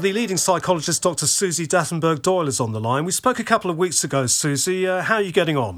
the leading psychologist, Dr. Susie Dattenberg-Doyle, is on the line. We spoke a couple of weeks ago, Susie. How are you getting on?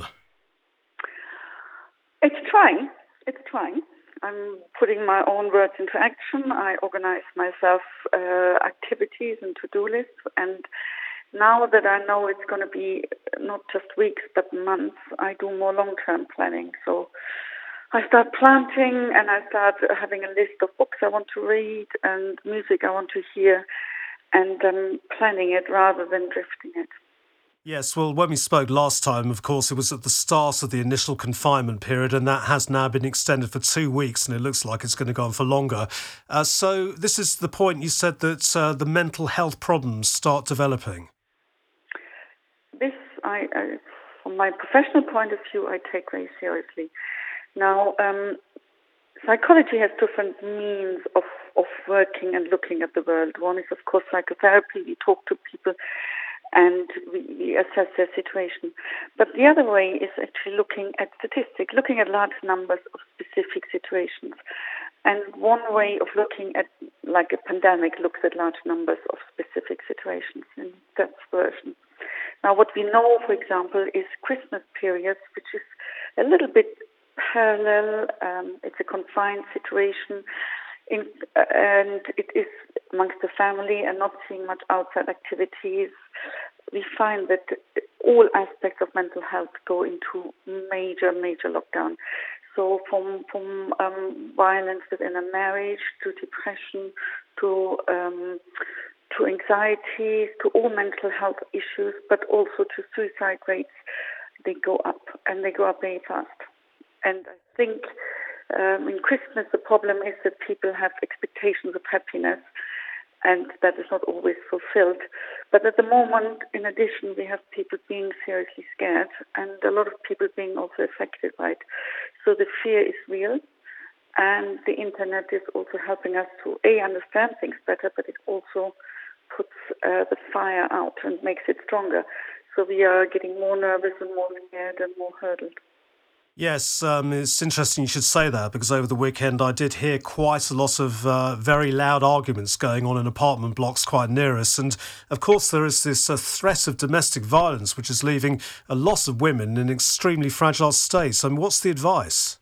It's trying. It's trying. I'm putting my own words into action. I organize myself activities and to-do lists. And now that I know it's going to be not just weeks but months, I do more long-term planning. So I start planting and I start having a list of books I want to read and music I want to hear, and planning it rather than drifting it. Yes, well, when we spoke last time, of course, it was at the start of the initial confinement period, and that has now been extended for 2 weeks, and it looks like it's going to go on for longer. So this is the point you said that the mental health problems start developing. This, from my professional point of view, I take very seriously. Now, psychology has different means of working and looking at the world. One is, of course, psychotherapy. We talk to people and we assess their situation. But the other way is actually looking at statistics, looking at large numbers of specific situations. And one way of looking at, like a pandemic, looks at large numbers of specific situations in that version. Now, what we know, for example, is Christmas periods, which is a little bit parallel. It's a confined situation, and it is amongst the family and not seeing much outside activities. We find that all aspects of mental health go into major lockdown. So from violence within a marriage to depression to anxiety to all mental health issues, but also to suicide rates, they go up, and they go up very fast. And I think in Christmas the problem is that people have expectations of happiness, and that is not always fulfilled. But at the moment, in addition, we have people being seriously scared, and a lot of people being also affected by it. So the fear is real, and the internet is also helping us to understand things better, but it also puts the fire out and makes it stronger. So we are getting more nervous and more scared and more hurdled. Yes, it's interesting you should say that, because over the weekend I did hear quite a lot of very loud arguments going on in apartment blocks quite near us. And of course there is this threat of domestic violence, which is leaving a lot of women in extremely fragile states. I mean, what's the advice?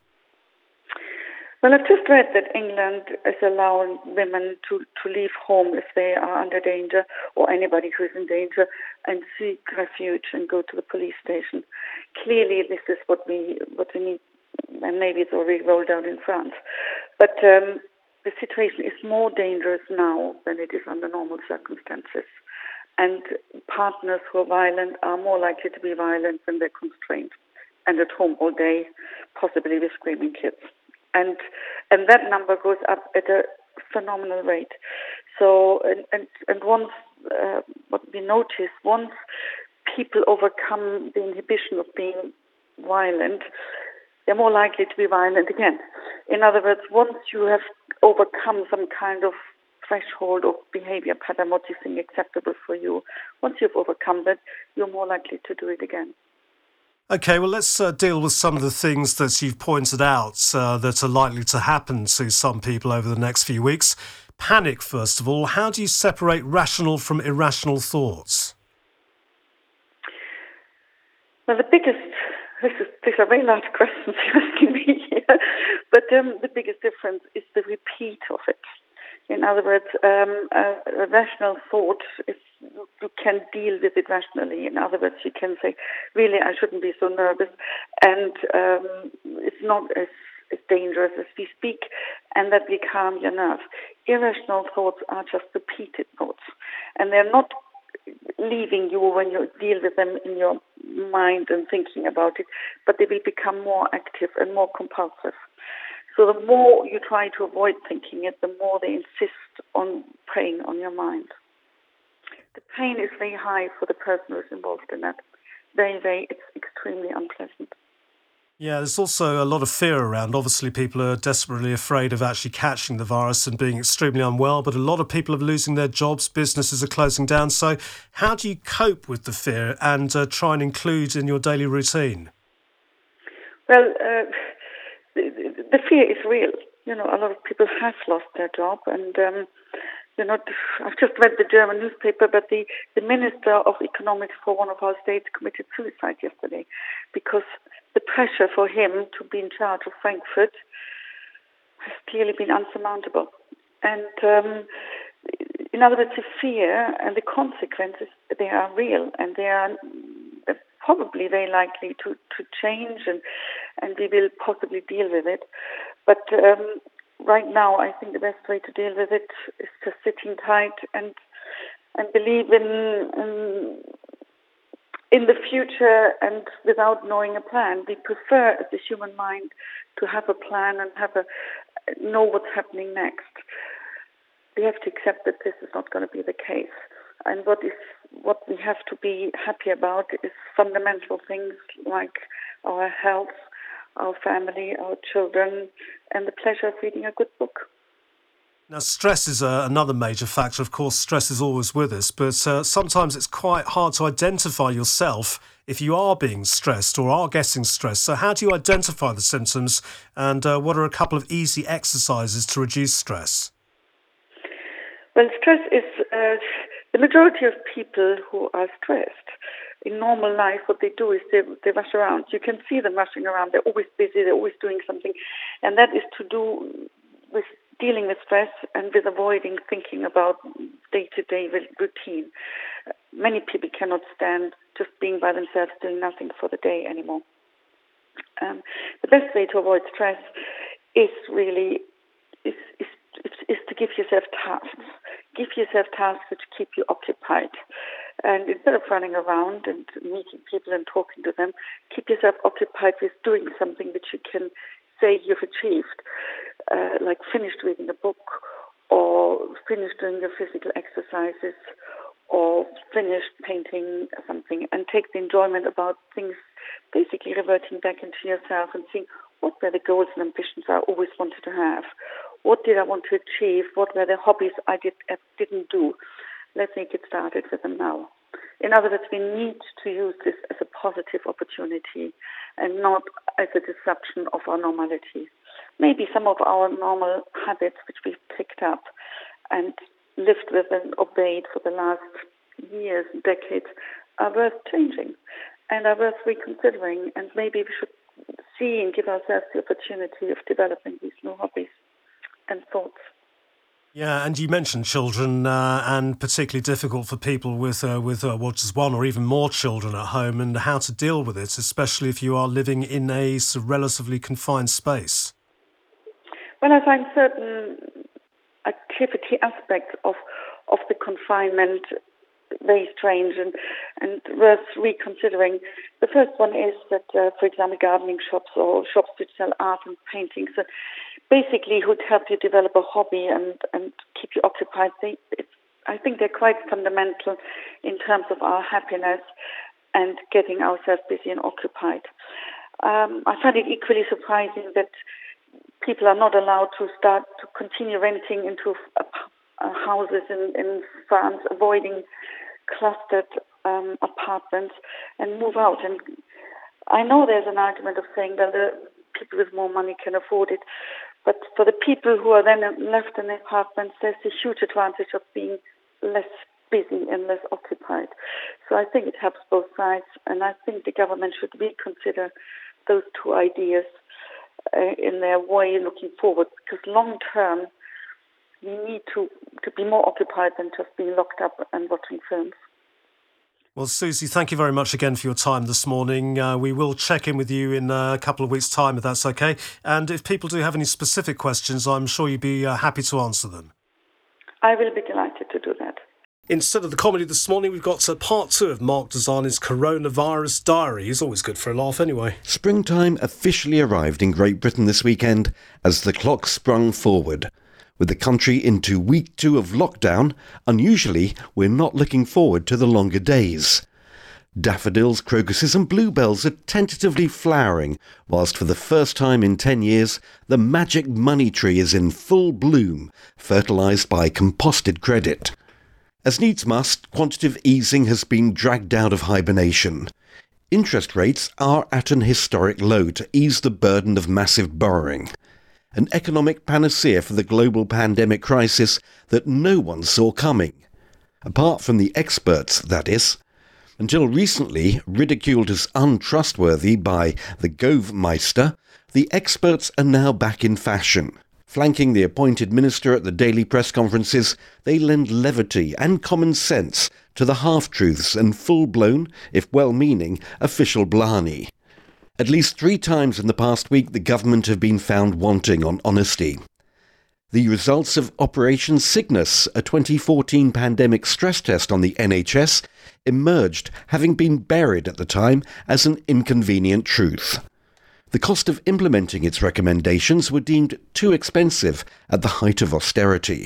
Well, I've just read that England is allowing women to leave home if they are under danger, or anybody who is in danger, and seek refuge and go to the police station. Clearly, this is what we need, and maybe it's already rolled out in France. But the situation is more dangerous now than it is under normal circumstances. And partners who are violent are more likely to be violent when they're constrained and at home all day, possibly with screaming kids. And that number goes up at a phenomenal rate. So, and once, what we notice, once people overcome the inhibition of being violent, they're more likely to be violent again. In other words, once you have overcome some kind of threshold of behavior pattern, what you think acceptable for you, once you've overcome that, you're more likely to do it again. OK, well, let's deal with some of the things that you've pointed out that are likely to happen to some people over the next few weeks. Panic, first of all. How do you separate rational from irrational thoughts? Well, these are very large questions you're asking me here, but the biggest difference is the repeat of it. In other words, a rational thought, if you can deal with it rationally. In other words, you can say, really, I shouldn't be so nervous, and it's not as dangerous as we speak, and that will calm your nerves. Irrational thoughts are just repeated thoughts, and they're not leaving you when you deal with them in your mind and thinking about it, but they will become more active and more compulsive. So the more you try to avoid thinking it, the more they insist on preying on your mind. The pain is very high for the person who's involved in that. It's extremely unpleasant. Yeah, there's also a lot of fear around. Obviously, people are desperately afraid of actually catching the virus and being extremely unwell, but a lot of people are losing their jobs, businesses are closing down. So how do you cope with the fear and try and include in your daily routine? Well, the fear is real. You know, a lot of people have lost their job, and I've just read the German newspaper, but the Minister of Economics for one of our states committed suicide yesterday because the pressure for him to be in charge of Frankfurt has clearly been unsurmountable. And in other words, the fear and the consequences, they are real, and they are probably very likely to change, and we will possibly deal with it. But right now, I think the best way to deal with it is just sitting tight and believe in the future, and without knowing a plan. We prefer, as the human mind, to have a plan and know what's happening next. We have to accept that this is not going to be the case. And what we have to be happy about is fundamental things like our health, our family, our children, and the pleasure of reading a good book. Now, stress is another major factor. Of course, stress is always with us, but sometimes it's quite hard to identify yourself if you are being stressed or are getting stressed. So how do you identify the symptoms, and what are a couple of easy exercises to reduce stress? Well, stress is the majority of people who are stressed in normal life. What they do is they rush around. You can see them rushing around. They're always busy. They're always doing something, and that is to do with dealing with stress and with avoiding thinking about day-to-day routine. Many people cannot stand just being by themselves, doing nothing for the day anymore. The best way to avoid stress is really to give yourself tasks. Give yourself tasks which keep you occupied. And instead of running around and meeting people and talking to them, keep yourself occupied with doing something which you can say you've achieved, like finished reading a book, or finished doing your physical exercises, or finished painting something, and take the enjoyment about things, basically reverting back into yourself and seeing what were the goals and ambitions I always wanted to have. What did I want to achieve? What were the hobbies I didn't do? Let's get started with them now. In other words, we need to use this as a positive opportunity and not as a disruption of our normality. Maybe some of our normal habits which we've picked up and lived with and obeyed for the last years, decades, are worth changing and are worth reconsidering. And maybe we should see and give ourselves the opportunity of developing these new hobbies and thoughts. Yeah, and you mentioned children, and particularly difficult for people with just one or even more children at home, and how to deal with it, especially if you are living in a relatively confined space. Well, I find certain activity aspects of the confinement very strange and worth reconsidering. The first one is that, for example, gardening shops or shops which sell art and paintings, basically would help you develop a hobby and keep you occupied. I think they're quite fundamental in terms of our happiness and getting ourselves busy and occupied. I find it equally surprising that people are not allowed to continue renting into houses in France, avoiding clustered apartments, and move out. And I know there's an argument of saying that the people with more money can afford it, but for the people who are then left in apartments, there's a huge advantage of being less busy and less occupied. So I think it helps both sides, and I think the government should reconsider those two ideas in their way looking forward, because long term we need to be more occupied than just being locked up and watching films. Well, Susie, thank you very much again for your time this morning. We will check in with you in a couple of weeks' time, if that's okay. And if people do have any specific questions, I'm sure you'd be happy to answer them. I will be delighted to do that. Instead of the comedy this morning, we've got part 2 of Mark Desani's Coronavirus Diary. He's always good for a laugh anyway. Springtime officially arrived in Great Britain this weekend as the clock sprung forward. With the country into week 2 of lockdown, unusually, we're not looking forward to the longer days. Daffodils, crocuses and bluebells are tentatively flowering, whilst for the first time in 10 years, the magic money tree is in full bloom, fertilised by composted credit. As needs must, quantitative easing has been dragged out of hibernation. Interest rates are at an historic low to ease the burden of massive borrowing. an economic panacea for the global pandemic crisis that no one saw coming. Apart from the experts, that is. Until recently ridiculed as untrustworthy by the Gove-meister, the experts are now back in fashion. Flanking the appointed minister at the daily press conferences, they lend levity and common sense to the half-truths and full-blown, if well-meaning, official blarney. At least 3 times in the past week the government have been found wanting on honesty. The results of Operation Cygnus, a 2014 pandemic stress test on the NHS, emerged, having been buried at the time as an inconvenient truth. The cost of implementing its recommendations were deemed too expensive at the height of austerity.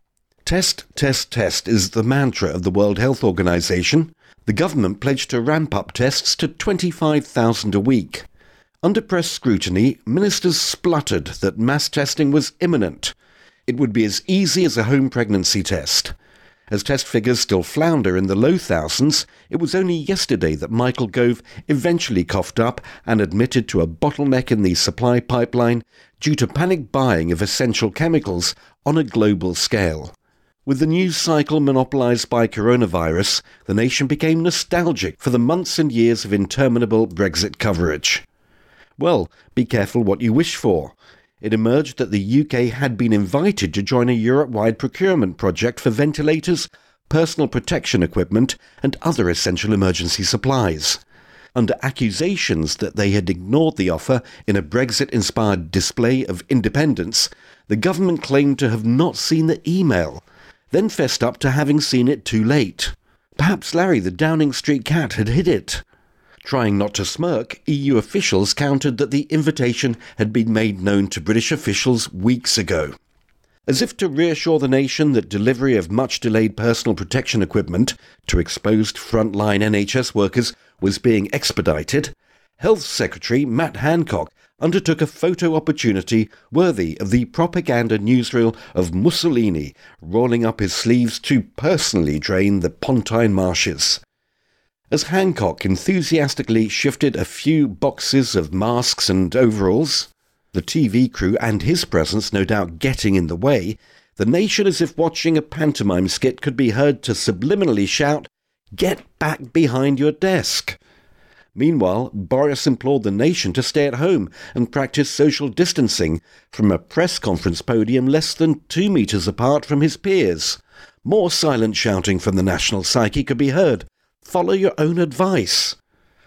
Test, test, test is the mantra of the World Health Organization. The government pledged to ramp up tests to 25,000 a week. Under press scrutiny, ministers spluttered that mass testing was imminent. It would be as easy as a home pregnancy test. As test figures still flounder in the low thousands, it was only yesterday that Michael Gove eventually coughed up and admitted to a bottleneck in the supply pipeline due to panic buying of essential chemicals on a global scale. With the news cycle monopolised by coronavirus, the nation became nostalgic for the months and years of interminable Brexit coverage. Well, be careful what you wish for. It emerged that the UK had been invited to join a Europe-wide procurement project for ventilators, personal protection equipment and other essential emergency supplies. Under accusations that they had ignored the offer in a Brexit-inspired display of independence, the government claimed to have not seen the email, then fessed up to having seen it too late. Perhaps Larry the Downing Street cat had hid it. Trying not to smirk, EU officials countered that the invitation had been made known to British officials weeks ago. As if to reassure the nation that delivery of much-delayed personal protection equipment to exposed frontline NHS workers was being expedited, Health Secretary Matt Hancock undertook a photo opportunity worthy of the propaganda newsreel of Mussolini rolling up his sleeves to personally drain the Pontine marshes. As Hancock enthusiastically shifted a few boxes of masks and overalls, the TV crew and his presence no doubt getting in the way, the nation, as if watching a pantomime skit, could be heard to subliminally shout, "Get back behind your desk!" Meanwhile, Boris implored the nation to stay at home and practice social distancing from a press conference podium less than 2 metres apart from his peers. More silent shouting from the national psyche could be heard. Follow your own advice.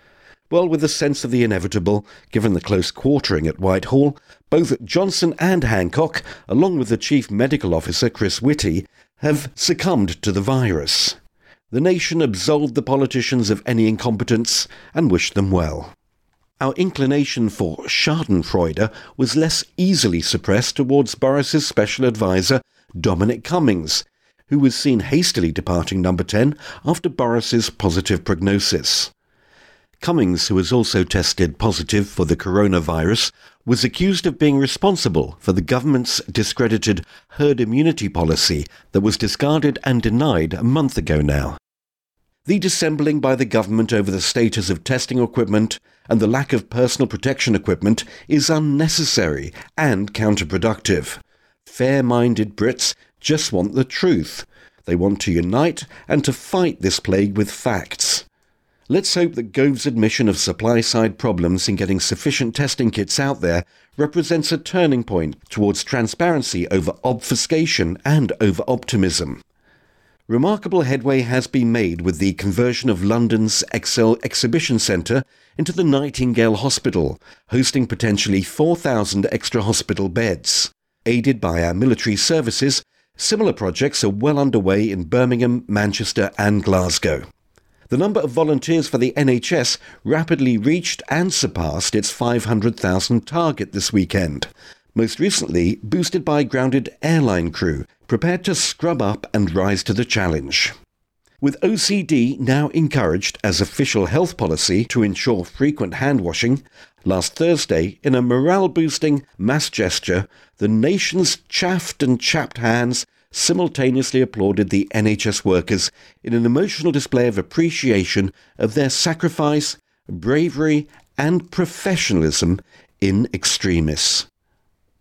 Well, with a sense of the inevitable, given the close quartering at Whitehall, both Johnson and Hancock, along with the Chief Medical Officer Chris Whitty, have succumbed to the virus. The nation absolved the politicians of any incompetence and wished them well. Our inclination for schadenfreude was less easily suppressed towards Boris's special advisor, Dominic Cummings, who was seen hastily departing Number 10 after Boris's positive prognosis. Cummings, who was also tested positive for the coronavirus, was accused of being responsible for the government's discredited herd immunity policy that was discarded and denied a month ago now. The dissembling by the government over the status of testing equipment and the lack of personal protection equipment is unnecessary and counterproductive. Fair-minded Brits just want the truth. They want to unite and to fight this plague with facts. Let's hope that Gove's admission of supply-side problems in getting sufficient testing kits out there represents a turning point towards transparency over obfuscation and over optimism. Remarkable headway has been made with the conversion of London's Excel Exhibition Centre into the Nightingale Hospital, hosting potentially 4,000 extra hospital beds. Aided by our military services, similar projects are well underway in Birmingham, Manchester and Glasgow. The number of volunteers for the NHS rapidly reached and surpassed its 500,000 target this weekend, most recently boosted by grounded airline crew prepared to scrub up and rise to the challenge. With OCD now encouraged as official health policy to ensure frequent hand washing, last Thursday, in a morale-boosting mass gesture, the nation's chaffed and chapped hands simultaneously applauded the NHS workers in an emotional display of appreciation of their sacrifice, bravery and professionalism in extremis.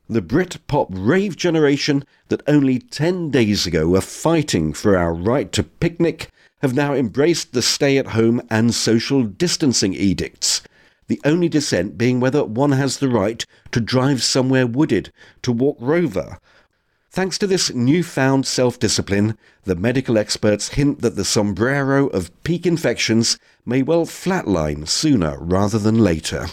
The Brit-pop rave generation that only 10 days ago were fighting for our right to picnic have now embraced the stay-at-home and social distancing edicts, the only dissent being whether one has the right to drive somewhere wooded, to walk rover. Thanks to this newfound self-discipline, the medical experts hint that the sombrero of peak infections may well flatline sooner rather than later.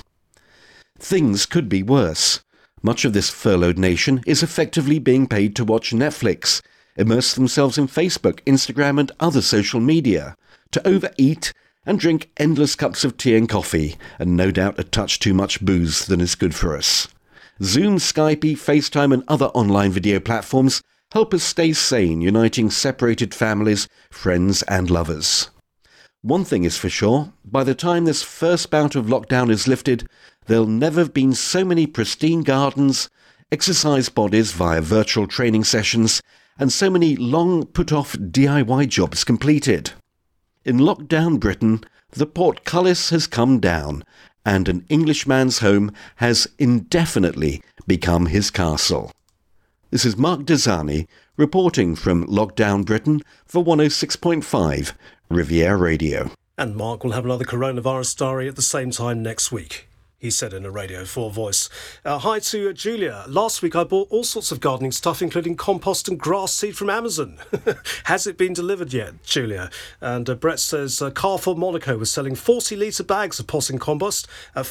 Things could be worse. Much of this furloughed nation is effectively being paid to watch Netflix, immerse themselves in Facebook, Instagram and other social media, to overeat and drink endless cups of tea and coffee, and no doubt a touch too much booze than is good for us. Zoom, Skype, FaceTime and other online video platforms help us stay sane, uniting separated families, friends and lovers. One thing is for sure, by the time this first bout of lockdown is lifted, there'll never have been so many pristine gardens, exercise bodies via virtual training sessions, and so many long put-off DIY jobs completed. In lockdown Britain, the portcullis has come down, and an Englishman's home has indefinitely become his castle. This is Mark Desani reporting from Lockdown Britain for 106.5 Riviera Radio. And Mark will have another coronavirus story at the same time next week, he said in a Radio 4 voice. Hi to Julia. Last week I bought all sorts of gardening stuff, including compost and grass seed from Amazon. Has it been delivered yet, Julia? And Brett says Carrefour Monaco was selling 40-litre bags of potting compost at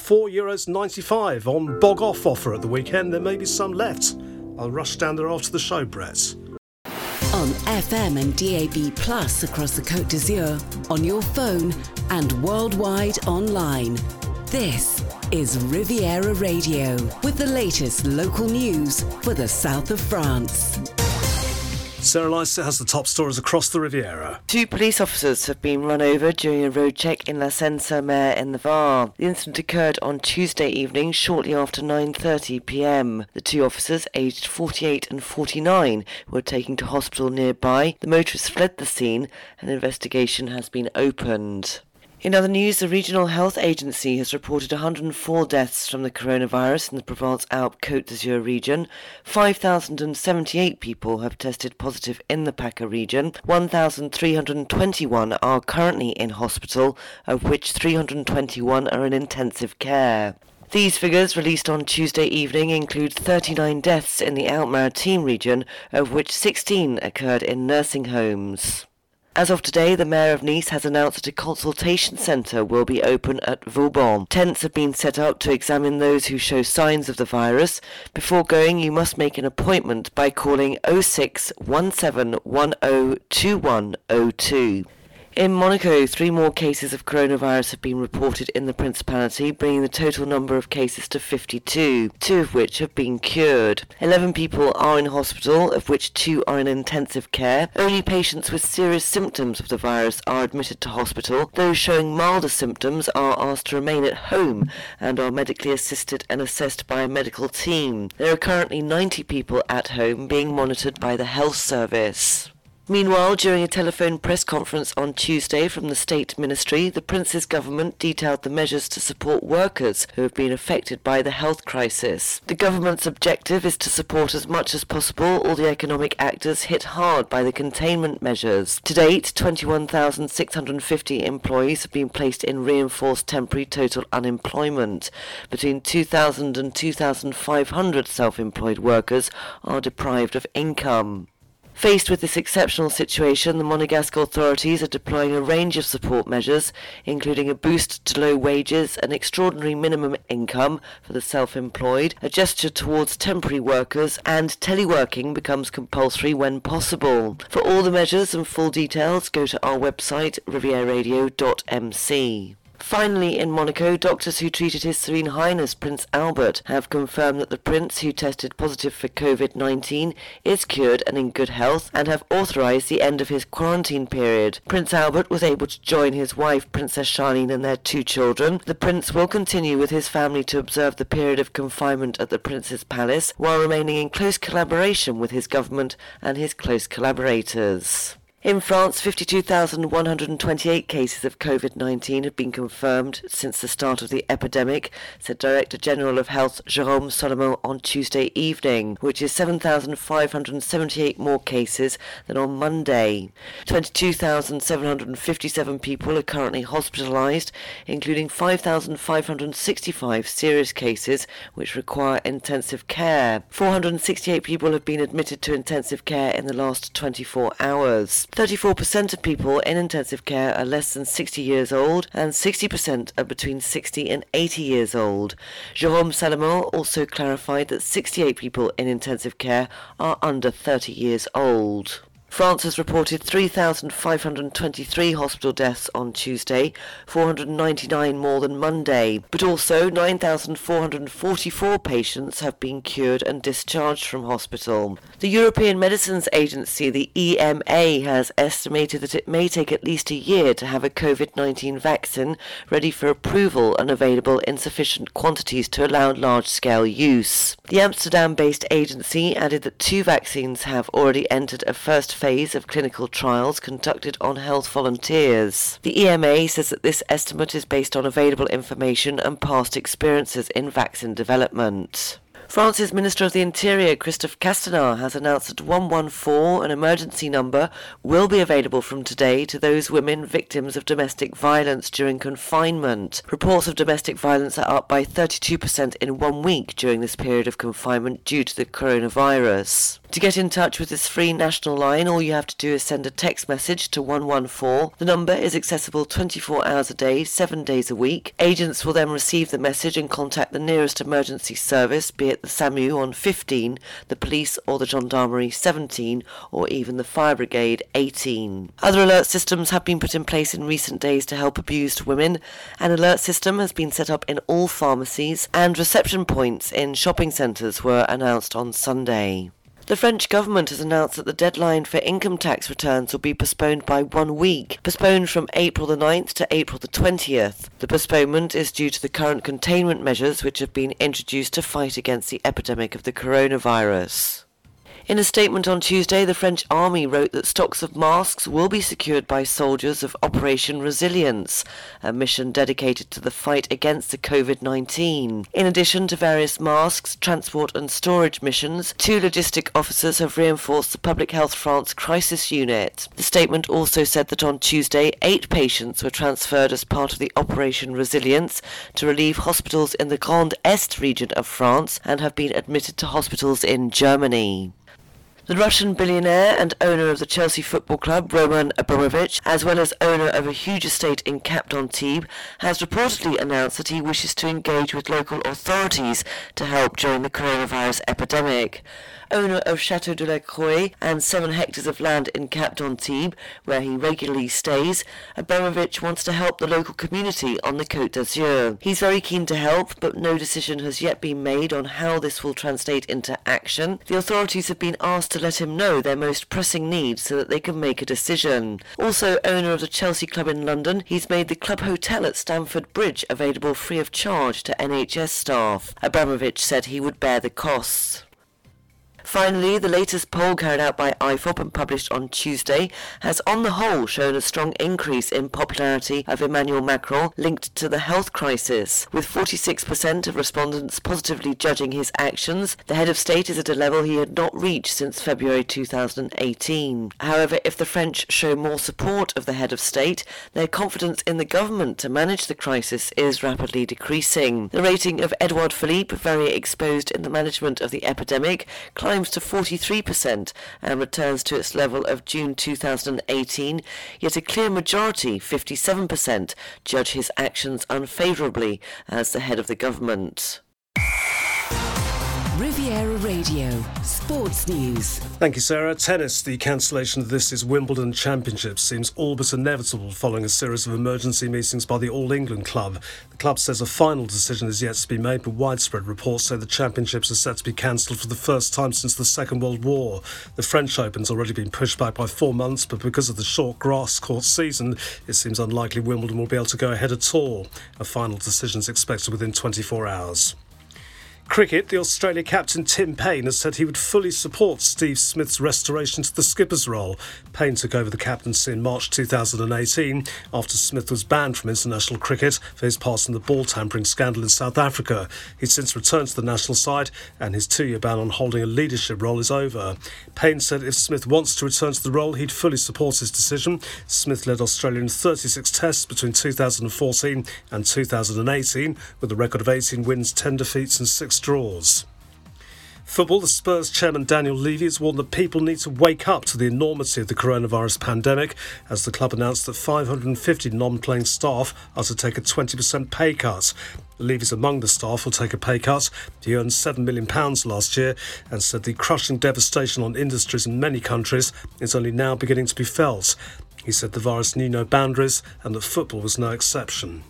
€4.95 on bog-off offer at the weekend. There may be some left. I'll rush down there after the show, Brett. On FM and DAB+ across the Côte d'Azur, on your phone and worldwide online. This is Riviera Radio with the latest local news for the south of France. Sarah Lyster has the top stories across the Riviera. 2 police officers have been run over during a road check in La Seine-sur-Mer in the Var. The incident occurred on Tuesday evening shortly after 9:30 p.m. The 2 officers, aged 48 and 49, were taken to hospital nearby. The motorists fled the scene and an investigation has been opened. In other news, the Regional Health Agency has reported 104 deaths from the coronavirus in the Provence-Alpes Côte d'Azur region. 5,078 people have tested positive in the PACA region. 1,321 are currently in hospital, of which 321 are in intensive care. These figures, released on Tuesday evening, include 39 deaths in the Alpes-Maritimes region, of which 16 occurred in nursing homes. As of today, the Mayor of Nice has announced that a consultation centre will be open at Vauban. Tents have been set up to examine those who show signs of the virus. Before going, you must make an appointment by calling 06 1710 2102. In Monaco, 3 more cases of coronavirus have been reported in the Principality, bringing the total number of cases to 52, 2 of which have been cured. 11 people are in hospital, of which 2 are in intensive care. Only patients with serious symptoms of the virus are admitted to hospital. Those showing milder symptoms are asked to remain at home and are medically assisted and assessed by a medical team. There are currently 90 people at home being monitored by the health service. Meanwhile, during a telephone press conference on Tuesday from the State Ministry, the Prince's government detailed the measures to support workers who have been affected by the health crisis. The government's objective is to support as much as possible all the economic actors hit hard by the containment measures. To date, 21,650 employees have been placed in reinforced temporary total unemployment. Between 2,000 and 2,500 self-employed workers are deprived of income. Faced with this exceptional situation, the Monegasque authorities are deploying a range of support measures, including a boost to low wages, an extraordinary minimum income for the self-employed, a gesture towards temporary workers, and teleworking becomes compulsory when possible. For all the measures and full details, go to our website, rivieradio.mc. Finally, in Monaco, doctors who treated His Serene Highness Prince Albert have confirmed that the Prince, who tested positive for COVID-19, is cured and in good health, and have authorised the end of his quarantine period. Prince Albert was able to join his wife, Princess Charlene, and their 2 children. The Prince will continue with his family to observe the period of confinement at the Prince's Palace, while remaining in close collaboration with his government and his close collaborators. In France, 52,128 cases of COVID-19 have been confirmed since the start of the epidemic, said Director General of Health Jérôme Solomon on Tuesday evening, which is 7,578 more cases than on Monday. 22,757 people are currently hospitalised, including 5,565 serious cases which require intensive care. 468 people have been admitted to intensive care in the last 24 hours. 34% of people in intensive care are less than 60 years old and 60% are between 60 and 80 years old. Jérôme Solomon also clarified that 68 people in intensive care are under 30 years old. France has reported 3,523 hospital deaths on Tuesday, 499 more than Monday, but also 9,444 patients have been cured and discharged from hospital. The European Medicines Agency, the EMA, has estimated that it may take at least a year to have a COVID-19 vaccine ready for approval and available in sufficient quantities to allow large-scale use. The Amsterdam-based agency added that 2 vaccines have already entered a first phase of clinical trials conducted on health volunteers. The EMA says that this estimate is based on available information and past experiences in vaccine development. France's Minister of the Interior, Christophe Castaner, has announced that 114, an emergency number, will be available from today to those women victims of domestic violence during confinement. Reports of domestic violence are up by 32% in 1 week during this period of confinement due to the coronavirus. To get in touch with this free national line, all you have to do is send a text message to 114. The number is accessible 24 hours a day, 7 days a week. Agents will then receive the message and contact the nearest emergency service, be it the SAMU on 15, the police or the gendarmerie 17, or even the fire brigade 18. Other alert systems have been put in place in recent days to help abused women. An alert system has been set up in all pharmacies, and reception points in shopping centres were announced on Sunday. The French government has announced that the deadline for income tax returns will be postponed by 1 week, postponed from April the 9th to April the 20th. The postponement is due to the current containment measures which have been introduced to fight against the epidemic of the coronavirus. In a statement on Tuesday, the French army wrote that stocks of masks will be secured by soldiers of Operation Resilience, a mission dedicated to the fight against the COVID-19. In addition to various masks, transport and storage missions, 2 logistic officers have reinforced the Public Health France crisis unit. The statement also said that on Tuesday, 8 patients were transferred as part of the Operation Resilience to relieve hospitals in the Grand Est region of France and have been admitted to hospitals in Germany. The Russian billionaire and owner of the Chelsea Football Club, Roman Abramovich, as well as owner of a huge estate in Cap d'Antibes, has reportedly announced that he wishes to engage with local authorities to help during the coronavirus epidemic. Owner of Château de la Croix and 7 hectares of land in Cap d'Antibes, where he regularly stays, Abramovich wants to help the local community on the Côte d'Azur. He's very keen to help, but no decision has yet been made on how this will translate into action. The authorities have been asked to let him know their most pressing needs so that they can make a decision. Also owner of the Chelsea Club in London, he's made the club hotel at Stamford Bridge available free of charge to NHS staff. Abramovich said he would bear the costs. Finally, the latest poll carried out by IFOP and published on Tuesday has on the whole shown a strong increase in popularity of Emmanuel Macron linked to the health crisis, with 46% of respondents positively judging his actions. The head of state is at a level he had not reached since February 2018. However, if the French show more support of the head of state, their confidence in the government to manage the crisis is rapidly decreasing. The rating of Edouard Philippe, very exposed in the management of the epidemic, climbs to 43% and returns to its level of June 2018, yet a clear majority, 57%, judge his actions unfavourably as the head of the government. Riviera Radio, Sports News. Thank you, Sarah. Tennis. The cancellation of this year's Wimbledon Championship seems all but inevitable following a series of emergency meetings by the All England club. The club says a final decision is yet to be made, but widespread reports say the championships are set to be cancelled for the first time since the Second World War. The French Open's already been pushed back by 4 months, but because of the short grass court season, it seems unlikely Wimbledon will be able to go ahead at all. A final decision is expected within 24 hours. Cricket, the Australia captain Tim Paine has said he would fully support Steve Smith's restoration to the skipper's role. Paine took over the captaincy in March 2018 after Smith was banned from international cricket for his part in the ball tampering scandal in South Africa. He's since returned to the national side and his 2-year ban on holding a leadership role is over. Paine said if Smith wants to return to the role, he'd fully support his decision. Smith led Australia in 36 tests between 2014 and 2018 with a record of 18 wins, 10 defeats and 6 draws. Football, the Spurs chairman Daniel Levy has warned that people need to wake up to the enormity of the coronavirus pandemic as the club announced that 550 non-playing staff are to take a 20% pay cut. Levy's among the staff will take a pay cut. He earned £7 million last year and said the crushing devastation on industries in many countries is only now beginning to be felt. He said the virus knew no boundaries and that football was no exception.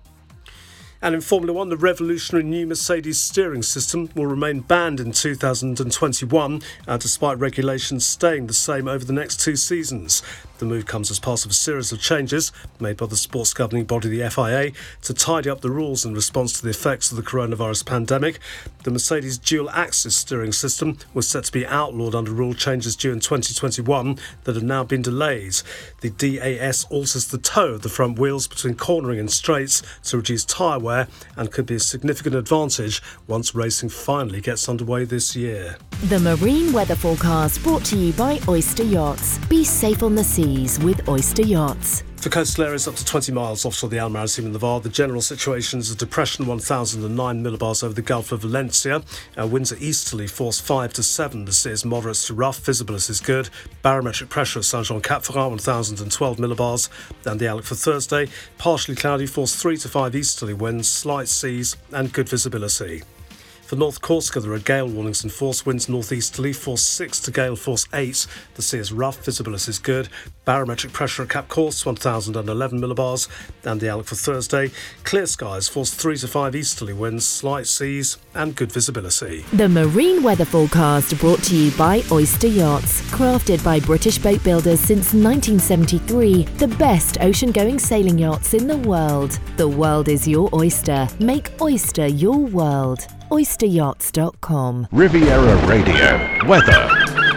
And in Formula One, the revolutionary new Mercedes steering system will remain banned in 2021, despite regulations staying the same over the next 2 seasons. The move comes as part of a series of changes made by the sports governing body, the FIA, to tidy up the rules in response to the effects of the coronavirus pandemic. The Mercedes dual-axis steering system was set to be outlawed under rule changes due in 2021 that have now been delayed. The DAS alters the toe of the front wheels between cornering and straights to reduce tyre wear and could be a significant advantage once racing finally gets underway this year. The marine weather forecast brought to you by Oyster Yachts. Be safe on the seas with Oyster Yachts. For coastal areas up to 20 miles offshore the Almarazim and Navarre, the general situation is a depression 1,009 millibars over the Gulf of Valencia. Winds are easterly, force 5 to 7. The sea is moderate to rough, visibility is good. Barometric pressure at Saint-Jean-Cap-Ferrat 1,012 millibars. And the outlook for Thursday, partially cloudy, force 3 to 5 easterly winds, slight seas and good visibility. For North Corsica, there are gale warnings in force winds northeasterly, force 6 to gale force 8. The sea is rough, visibility is good. Barometric pressure at Cap Corse 1,011 millibars. And the outlook for Thursday, clear skies, force 3 to 5 easterly winds, slight seas and good visibility. The marine weather forecast brought to you by Oyster Yachts. Crafted by British boat builders since 1973, the best ocean-going sailing yachts in the world. The world is your oyster. Make Oyster your world. oysteryachts.com. Riviera Radio weather.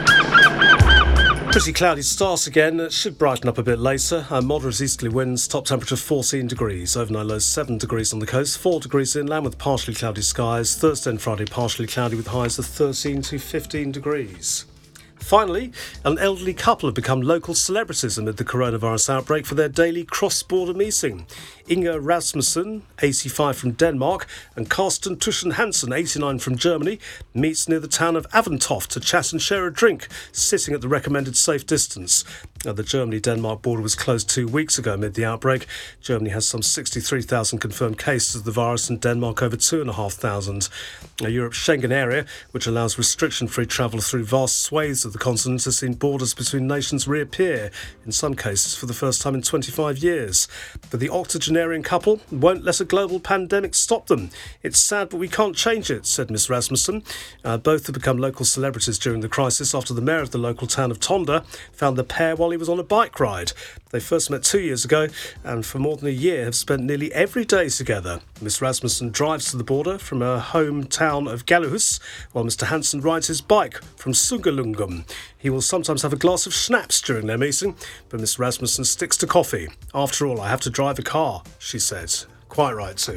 Pretty cloudy start again. It should brighten up a bit later. Moderate easterly winds, top temperature 14 degrees. Overnight lows 7 degrees on the coast, 4 degrees inland with partially cloudy skies. Thursday and Friday partially cloudy with highs of 13 to 15 degrees. Finally, an elderly couple have become local celebrities amid the coronavirus outbreak for their daily cross-border meeting. Inge Rasmussen, 85 from Denmark, and Carsten Tuschen Hansen, 89 from Germany, meets near the town of Aventoft to chat and share a drink, sitting at the recommended safe distance. The Germany-Denmark border was closed 2 weeks ago amid the outbreak. Germany has some 63,000 confirmed cases of the virus and Denmark over 2,500. Europe's Schengen area, which allows restriction-free travel through vast swathes of the continent, has seen borders between nations reappear, in some cases for the first time in 25 years. But the octogenarian couple won't let a global pandemic stop them. It's sad, but we can't change it, said Miss Rasmussen. Both have become local celebrities during the crisis after the mayor of the local town of Tonda found the pair while he was on a bike ride. They first met 2 years ago and for more than a year have spent nearly every day together. Miss Rasmussen drives to the border from her hometown of Galluhus, while Mr. Hansen rides his bike from Sungalungum. He will sometimes have a glass of schnapps during their meeting, but Miss Rasmussen sticks to coffee. After all, I have to drive a car, she said. Quite right too.